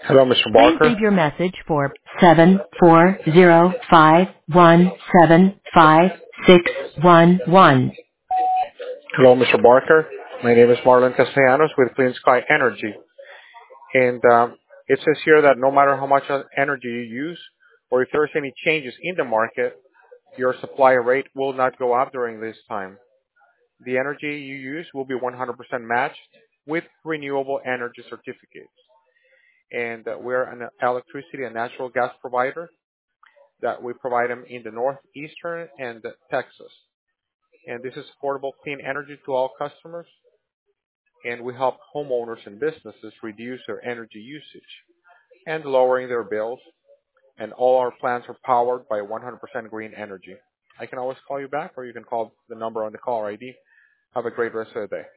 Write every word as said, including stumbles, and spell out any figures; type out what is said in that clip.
Hello, mister Please Barker. leave your message for seven four zero five one seven five six one one. Hello, mister Barker. My name is Marlon Castellanos with Clean Sky Energy. And um, it says here that no matter how much uh, energy you use, or if there's any changes in the market, your supply rate will not go up during this time. The energy you use will be one hundred percent matched with renewable energy certificates. And uh, we're an electricity and natural gas provider that we provide them in the northeastern and Texas. And this is affordable clean energy to all customers. And we help homeowners and businesses reduce their energy usage and lowering their bills. And all our plants are powered by one hundred percent green energy. I can always call you back, or you can call the number on the caller I D. Have a great rest of the day.